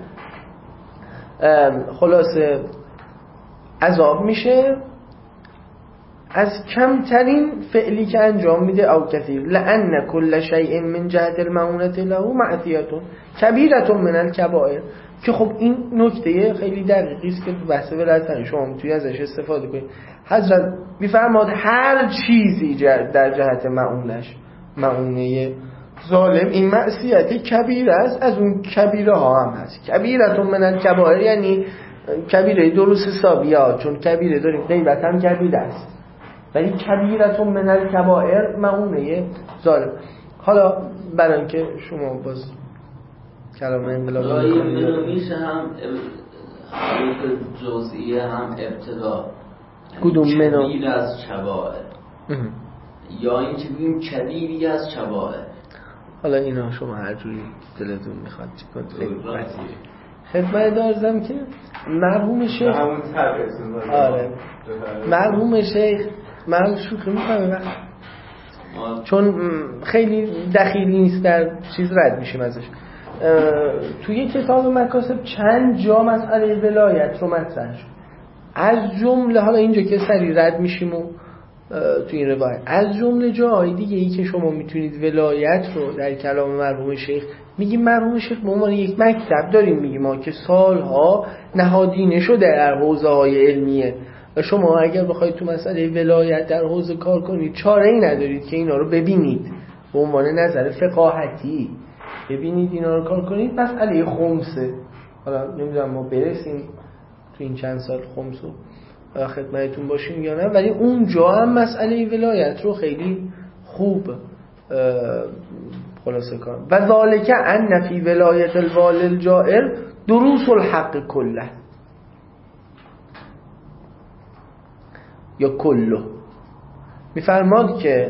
خلاصه عذاب میشه از کمترین فعلی که انجام میده او کثیر. لأن كل شيء من جهت المعونة له معصیة کبیرة من الكبائر. که خب این نکته خیلی دقیقی است که بحث ولایت شما میتونی ازش استفاده کنید. حضرت میفرماد هر چیزی در جهت معونش، معونه ظالم، این معصیت کبیره است، از اون کبیره ها هم هست. کبیره من الکبائر یعنی کبیره درست حسابی ها، چون کبیره داریم غیبت هم کبیره است، ولی کبیره من الکبائر معونه ظالم. حالا برای اینکه شما باز کلام انقلابی میکنید میشه هم حروف جزئیه هم ابتدا کدوم منو کبیر از کبائر یا اینکه بگیم کبیری از کبائر. حالا اینا شما هر جوری دلتون میخواد چیکار کنید. خدمت دارم که مرحوم شیخ همون ترسون آره مرحوم شیخ من شوخی میکنم چون خیلی دخیلی نیست در چیز رد میشیم ازش. توی کتاب مکاسب چند جا مسئله ولایت رو مطرح شد، از جمله حالا اینجا که سری رد میشیم و توی این روایت از جمله جاهای دیگه ای که شما میتونید ولایت رو در کلام مرحوم شیخ میگیم. مرحوم شیخ به عنوان یک مکتب داریم میگیم ما که سالها نهادینه شده در حوزه های علمیه و شما اگر بخواید تو مسئله ولایت در حوزه کار کنید چاره ای ندارید که اینا رو ببینید به عنوان نظر فقاهتی، ببینید اینا رو کار کنید. مسئله خمسه، حالا نمیدونم ما برسیم تو این چند سال خمسو خدمتتون باشیم یا نه، ولی اونجا هم مسئله ولایت رو خیلی خوب خلاصه کار. و ذالک ان فی ولایت الوالی الجائر دروس الحق کله یا کله. میفرماد که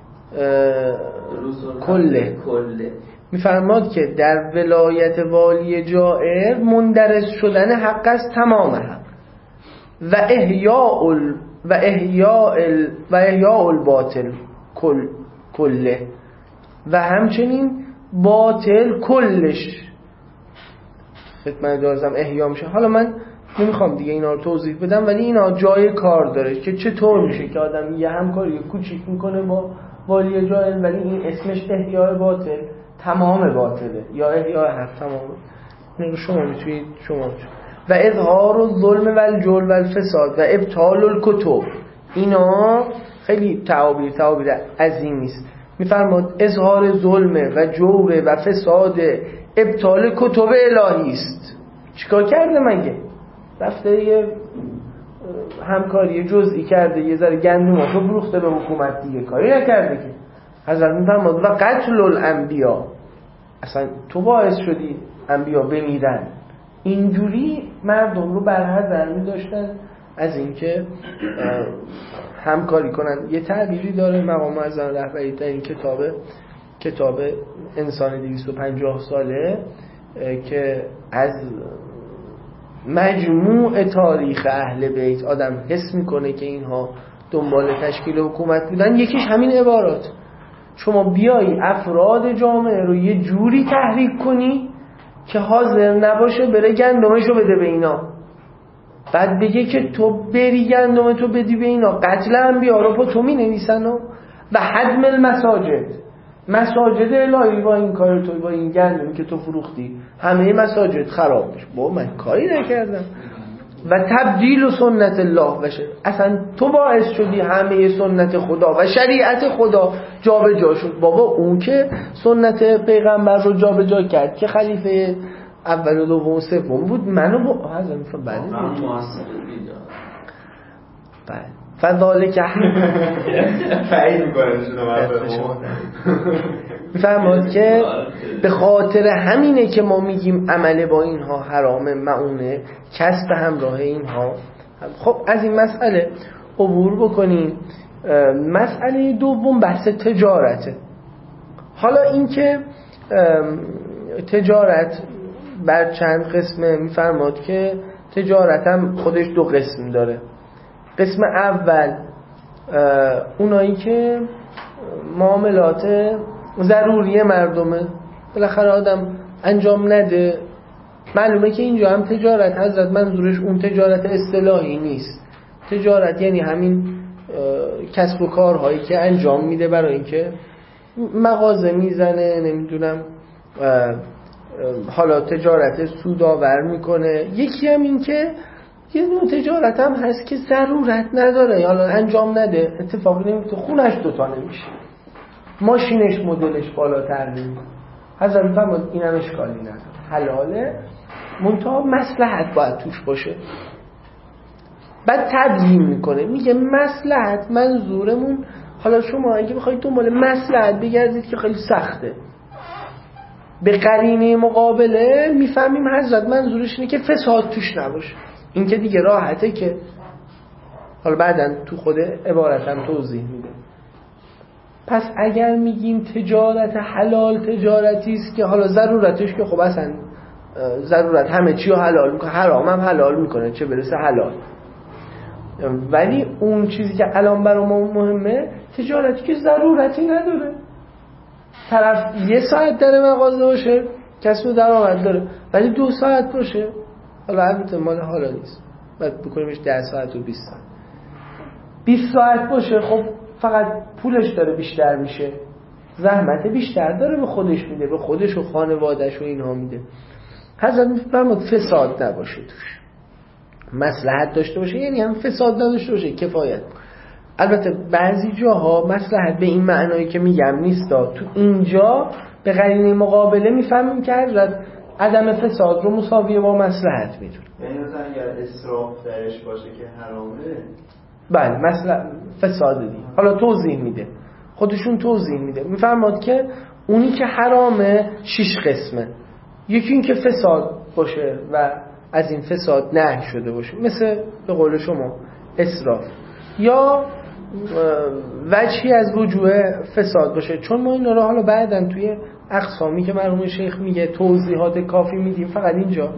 کله میفرماد که در ولایت والی جائر مندرس شدن حق است، تمام حق، و احیاء ال و احیاء ال و احیاء الباطل کل کله، و همچنین باطل کلش خدمت دارم احیا میشه. حالا من نمیخوام دیگه اینا رو توضیح بدم، ولی اینا جای کار داره که چطور میشه که آدم یه همکاری کوچیک میکنه با والی جائر ولی این اسمش احیاء باطل، تمام باطله، یا احیاء حق تمام. شما میتونید شما و اظهار الظلم و الجور و الفساد و ابطال الکتب، اینا خیلی تعابیر تعابیر عظیمی است. میفرماد اظهار ظلم و جور و فساد ابطال کتب الهی است. چیکار کرده مگه؟ رفته یه همکاری جزئی کرده، یه ذره گندماشو فروخته به حکومت دیگه، کاری نکرده که. حضرت میفرماد و قتل الانبیا، اصلا تو باعث شدی انبیا بمیرن. اینجوری مردم رو برحذر می داشتن از اینکه همکاری کنن. یه تعبیری داره مقام معظم رهبری در این کتاب کتاب انسان دویست و پنجاه ساله که از مجموع تاریخ اهل بیت آدم حس میکنه که اینها دنبال تشکیل حکومت بودن. یکیش همین عبارات، شما بیایی افراد جامعه رو یه جوری تحریک کنی که حاضر نباشه بره گندمشو بده به اینا، بعد بگه که تو بری گندمتو بدی به اینا، قتل انبیا رو تو می نویسن و حدم المساجد، مساجد الهی با این کار تو، با این گندمی که تو فروختی همه مساجد خراب میشه. با من کاری نکردم. و تبدیل و سنت الله بشه، اصلا تو باعث شدی همه سنت خدا و شریعت خدا جا به جا شد. بابا اون که سنت پیغمبر رو جا به جا کرد که خلیفه اول و دوم و سوم بود، منو با حضرت میفهم بعد بعد فضاله که فعید میکنه میفهمد که به خاطر همینه که ما میگیم عمل با اینها حرامه، معونه، کسب همراه اینها. خب از این مسئله عبور بکنیم. مسئله دوم بحث تجارته. حالا این که تجارت بر چند قسمه، میفرماد که تجارت هم خودش دو قسم داره. قسم اول اونایی که معاملات ضروری مردمه، بالاخره آدم انجام نده. معلومه که اینجا هم تجارت حضرت منظورش اون تجارت اصطلاحی نیست. تجارت یعنی همین کسب و کارهایی که انجام میده برای اینکه مغازه میزنه، نمیدونم حالا تجارت سودآور میکنه. یکی هم این که یه نوع تجارت هم هست که ضرورت نداره، حالا انجام نده، اتفاقی نمیفته، خونش دوتا نمیشه، ماشینش مدلش بالاتر نمیشه. حضرت میفرماد اینم اشکالی نداره، حلاله، منتها مصلحت باید توش باشه. بعد تبیین میکنه، میگه مصلحت منظورمون، حالا شما اگه بخواید دنبال مصلحت بگردید که خیلی سخته، به قرینه مقابله میفهمیم حضرت منظورش اینه که فساد توش نباشه. این که دیگه راحته، که حالا بعدن تو خود عبارتم توضیح میده. پس اگر میگیم تجارت حلال تجارتی است که حالا ضرورتش که خب اصلا ضرورت همه چی رو حلال میکنه، حرام هم حلال میکنه، چه برسه حلال. ولی اون چیزی که الان برای ما مهمه تجارتی که ضرورتی نداره، طرف یه ساعت در مغازه باشه کسب درآمد داره، ولی دو ساعت باشه، حالا البته مال حالا نیست، بعد بکنیمش ده ساعت و بیست ساعت بیست ساعت باشه، خب فقط پولش داره بیشتر میشه، زحمت بیشتر داره به خودش میده، به خودش و خانوادهش و اینها میده. حضرت میفرماد فساد نباشه توش، مصلحت داشته باشه، یعنی هم فساد نداشته باشه کفایت. البته بعضی جاها مصلحت به این معنایی که میگم نیستا، تو اینجا به قرینه مقابله میفهمیم که حضرت عدم فساد رو مساویه با مصلحت میدونه. یعنی مثلا اگر اسراف درش باشه که حرامه، بله مثلا فساد دی. حالا توضیح میده، خودشون توضیح میده، میفرماد که اونی که حرامه شش قسمه. یکی این که فساد باشه و از این فساد نهی شده باشه، مثل به قول شما اسراف، یا وجهی از وجوه فساد باشه. چون ما اینا رو حالا بعدن توی اقسامی که مرحوم شیخ میگه توضیحات کافی میدیم، فقط اینجا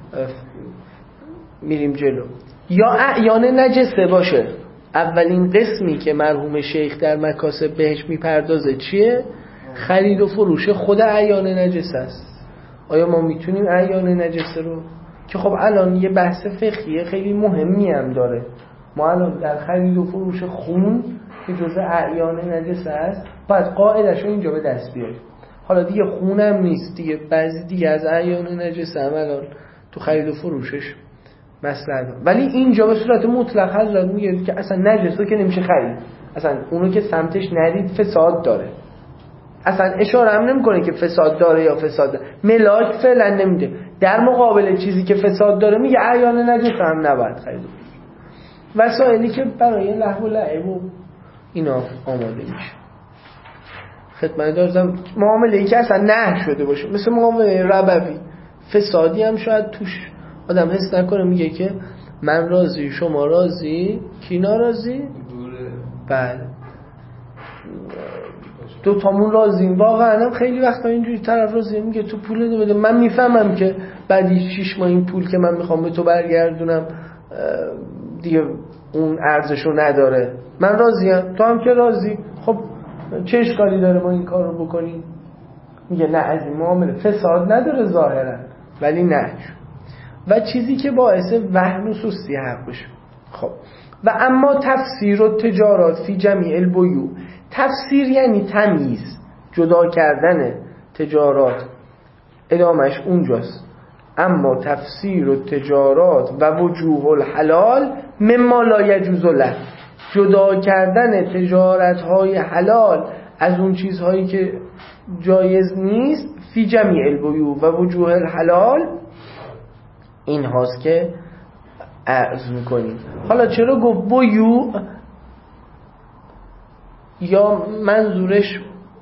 میریم جلو. یا اعیان نجسه باشه. اولین قسمی که مرحوم شیخ در مکاسب بهش میپردازه چیه؟ خرید و فروش خود اعیان نجسه است. آیا ما میتونیم اعیان نجسه رو، که خب الان یه بحث فقهی خیلی مهمی هم داره، ما الان در خرید و فروش خون که جزء اعیان نجسه است باید قاعدش رو اینجا به دست بیاریم. حالا دیگه خونم نیست دیگه، بعضی دیگه از اعیان نجسه هم الان تو خرید و فروشش مثلا، ولی اینجا به صورت مطلق حضرت میگه که اصلا نجسه که نمیشه خرید، اصلا اونو که سمتش نرید فساد داره، اصلا اشاره هم نمیکنه که فساد داره یا فساد داره. ملاک فعلا نمیده، در مقابل چیزی که فساد داره میگه اعیان نجسه هم نباید خرید. وسایلی که برای لهو و لعب و اینا آماده میشه. خدمت دارم معامله ای که اصلا نه شده باشه، مثل معامله ربوی، فسادی هم شاید توش آدم حس نکنه، میگه که من راضی شما راضی، کی ناراضی؟ بله دو تامون راضیم. واقعا خیلی وقتا اینجوری طرف راضیه میگه تو پول بده، من میفهمم که بعد شش ماه این پول که من میخوام به تو برگردونم دیگه اون ارزشو نداره، من راضیم تو هم که راضی، خب چه اشکالی داره ما این کار رو بکنیم؟ میگه نه از این معامله فساد نداره ظاهرا ولی نه. و چیزی که باعث وهن و سستی حق بشه. خب و اما تفسیر و تجارات فی جمیع البیوع، تفسیر یعنی تمییز، جدا کردن تجارات، ادامش اونجاست. اما تفسیر و تجارات و وجوه الحلال مما لا یجوز له، جدا کردن تجارت های حلال از اون چیزهایی که جایز نیست، فی جمیع البیوع و وجوه الحلال، این هاست که عرض میکنیم. حالا چرا گفت بیوع؟ یا منظورش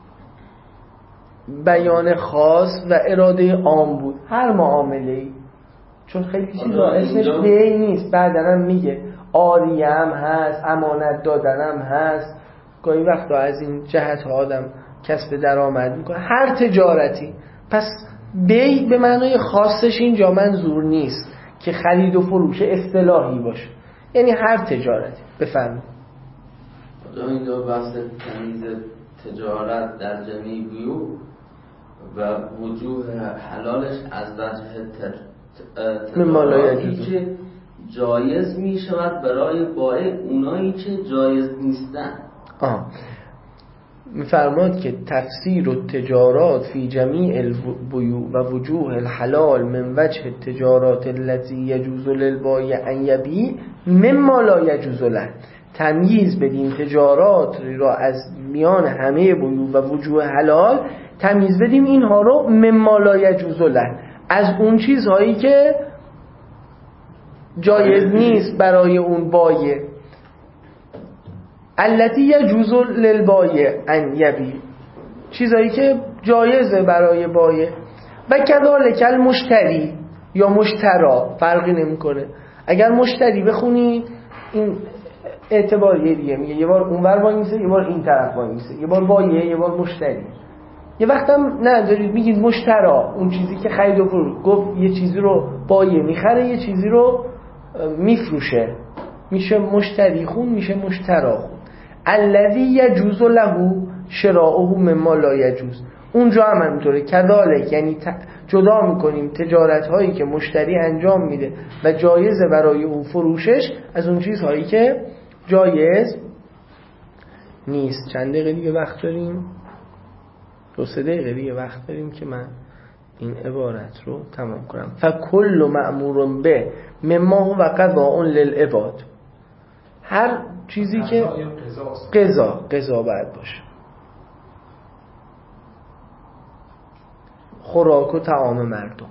بیان خاص و اراده عام بود، هر معامله‌ای، چون خیلی چیزا اسمش بیع نیست، بعدن میگه عاریه هم هست، امانت دادنم هست، گاهی وقتا از این جهت آدم کسب درآمد میکنه، هر تجارتی. پس بیع به معنای خاصش اینجا منظور نیست که خرید و فروش اصطلاحی باشه، یعنی هر تجارتی. بفرمایید. اینجا بحث تمیز تجارت در جمیع بیوع و وجوه حلالش از وجه تجارتی که جایز می شود برای بایع اونایی که جایز نیستن. آه میفرماد که تفسیر و تجارات فی جمیع البیوع و وجوه الحلال من وجه تجارات التي یجوز للبایع ان یبیع مما لا یجوز له، تمییز بدیم تجارات را از میان همه بیوع و وجوه حلال، تمییز بدیم اینها رو مما لا یجوز له، از اون چیزهایی که جایز نیست برای اون بایع. التی یجوز للبایع ان یبیع، چیزایی که جایزه برای بایع. و کذالک المشتری یا مشترا، فرقی نمیکنه. اگر مشتری بخونی این اعتباریه دیگه، میگه یه بار اونور وای میسه، یه بار این طرف وای میسه، یه بار بایع یه بار مشتری. یه وقتم نه دارید میگید مشترا، اون چیزی که خرید و فروش، گفت یه چیزی رو بایع میخره یه چیزی رو میفروشه، میشه مشتری خون، میشه مشترا خون. الذی یجوز له شراؤه مما لا یجوز، اونجا هم همینطوره. کذالک یعنی جدا میکنیم تجارت هایی که مشتری انجام میده و جایزه برای اون فروشش از اون چیزهایی که جایز نیست. چند دقیقه دیگه وقت داریم؟ دو سه دقیقه دیگه وقت داریم که من این عبارت رو تمام کنم. فکل مأمور به مما هو قضاء للعباد، هر چیزی که قضا قضا باید باشه، خوراک و طعام مردم،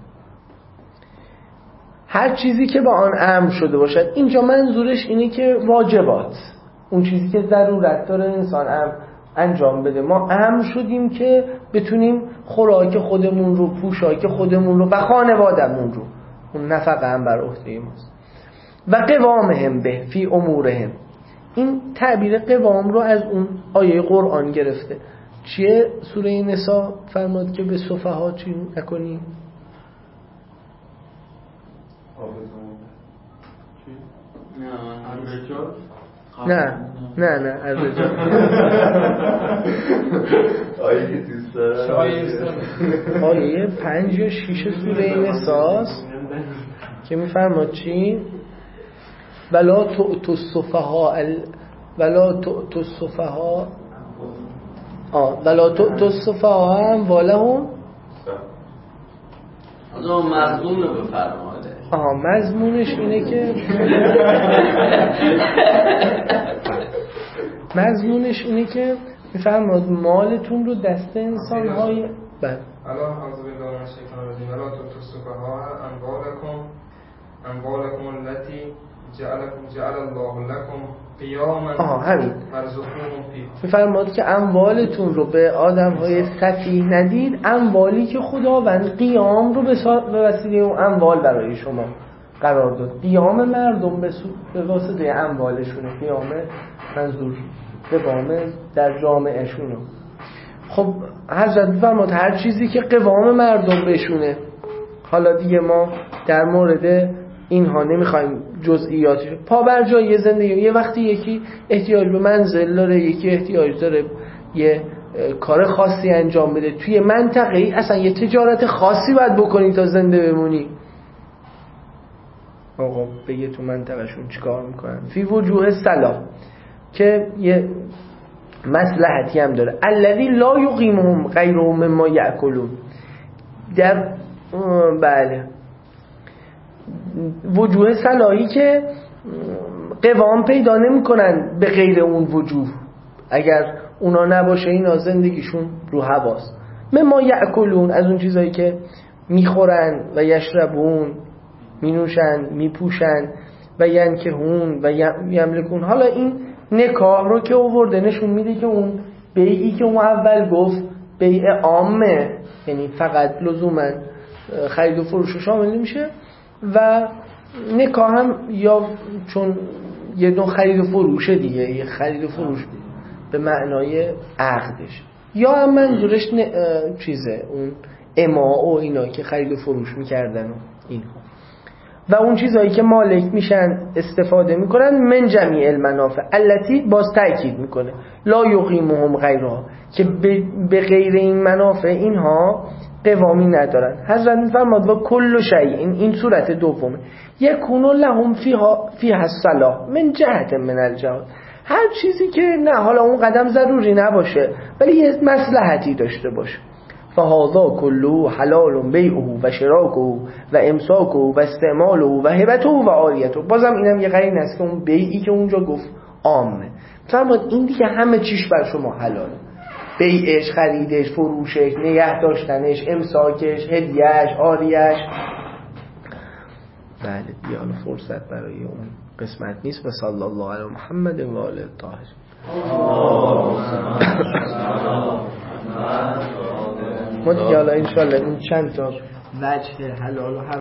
هر چیزی که با آن امر شده باشد. اینجا منظورش اینه که واجبات، اون چیزی که ضرورت داره انسان امر انجام بده. ما امر شدیم که بتونیم خوراک خودمون رو، پوشاک خودمون رو و خانوادمون رو، اون نفقه هم بر عهده ماست. و قوامهم به فی امورهم، این تعبیر قوام رو از اون آیه قرآن گرفته. چیه؟ سوره نساء فرماد که به سفها چی نکنیم؟ نه نه نه الرجال. آیه که دوست دارم آیه پنج یا شیش سوره نساء که میفرماد چی؟ ولا تؤتوا السفهاء ولا تؤتوا السفهاء آه ولا تؤتوا السفهاء اموالهم. آنها مضمون رو بفرماده. آها مضمونش اینه که مضمونش اینه که میفرماد مالتون رو دست انسان‌های بله الا اعوذ بالله من الشیطان الرجیم ولا تؤتوا السفهاء اموالکم اموالکم التي جعلكم جعل الله لكم قیاما مرزقوهم فیها. میفرماد که اموالتون رو به آدم‌های سفیه ندید، اموالی که خداوند قیام رو به وسیله اون اموال برای شما قرار داد. قیام مردم به, به واسطه اموالشونه، قیام منظور قوام در جامعهشونه. خب حضرت فرمود هر چیزی که قوام مردم بشونه. حالا دیگه ما در مورد اینها نمیخوایم جزئیاتش. پا بر جای زندگی، یه وقتی یکی احتیاج به منزل داره، یکی احتیاج داره یه کار خاصی انجام بده توی منطقه ای، اصلا یه تجارت خاصی باید بکنی تا زنده بمونی. آقا بگه تو منطقه شون چیکار میکنن. فی وجوه صلاح که یه مصلحتی هم داره. الذی لا یقیمهم غیرهم مما یاکلون. در بله وجوه صلاحی که قوام پیدا نمیکنن به غیر اون وجوه، اگر اونا نباشه اینا زندگیشون رو هواست. مما یاکلون، از اون چیزایی که میخورن و یشربون، مینوشن، میپوشن و ینکهون و یملکون. حالا این نکاح رو که آورده نشون میده که اون بیعی که اون اول گفت بیع عامه، یعنی فقط لزوما خرید و فروش شامل نمیشه، و نکاح هم یا چون یه نوع خرید و فروشه دیگه، یه خرید و فروش به معنای عقدش، یا هم منظورش چیزه اون اماع و اینا که خرید و فروش میکردن و اینها، و اون چیزایی که مالک میشن استفاده میکنن من جمیع المنافع التی، باز تأکید میکنه لا یقیمهم غیرها، که به غیر این منافع اینها قوامی ندارن. حضرت میفرماد و کل شیء، این این صورت دومه، یکون لهم فیها فیها الصلاح من جهت من الجهات، هر چیزی که نه حالا اون قدم ضروری نباشه ولی یه مصلحتی داشته باشه. فهذا كله حلال بیعه و شراکه و امساکه و استعماله و هبته و عاریته. بازم اینم یه قرینه است که اون بیعی که اونجا گفت عامه، فرمود این دیگه همه چیش بر شما حلاله، بیعش، خریدش، فروشش، نگه داشتنش، امساکش، هدیهش، عاریش. بله دیگه حالا فرصت برای اون قسمت نیست. و صلی الله علی محمد و آله الطاهرین. ما دیگه حالا انشالله این چند تا وجه حلال و